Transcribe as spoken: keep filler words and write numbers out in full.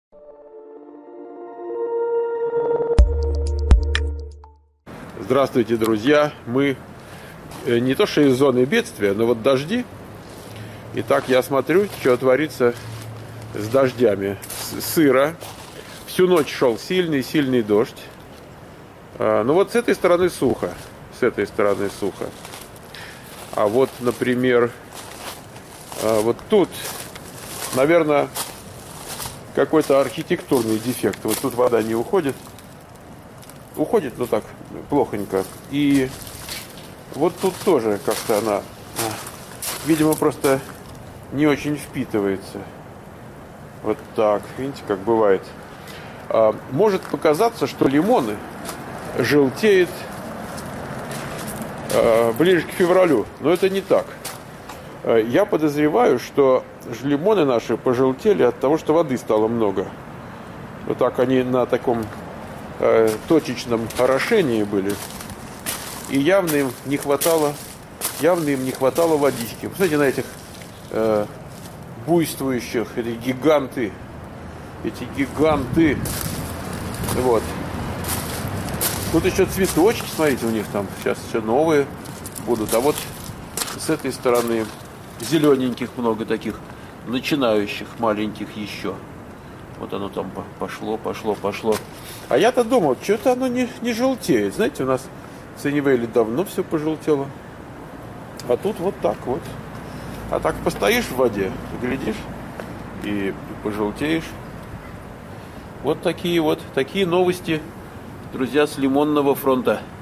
Здравствуйте, друзья! Мы не то что из зоны бедствия, но вот дожди. Итак, я смотрю, что творится с дождями. Сыро. Всю ночь шел сильный-сильный дождь. Ну вот с этой стороны сухо. С этой стороны сухо. А вот, например, вот тут, наверное, какой-то архитектурный дефект. Вот тут вода не уходит. Уходит, но так, плохонько. И вот тут тоже как-то она, видимо, просто не очень впитывается. Вот так, видите, как бывает. А, может показаться, что лимоны желтеют а, ближе к февралю, но это не так. А, я подозреваю, что лимоны наши пожелтели от того, что воды стало много. Вот так они на таком точечном орошении были, и явно им не хватало, явно им не хватало водички. Посмотрите на этих э, буйствующих, эти гиганты, эти гиганты. Вот. Тут еще цветочки, смотрите, у них там сейчас еще новые будут. А вот с этой стороны зелененьких много таких, начинающих, маленьких еще. Вот оно там пошло, пошло, пошло. А я-то думал, что-то оно не, не желтеет. Знаете, у нас в Саннивейле давно все пожелтело. А тут вот так вот. А так постоишь в воде, глядишь, и пожелтеешь. Вот такие вот, такие новости, друзья, с Лимонного фронта.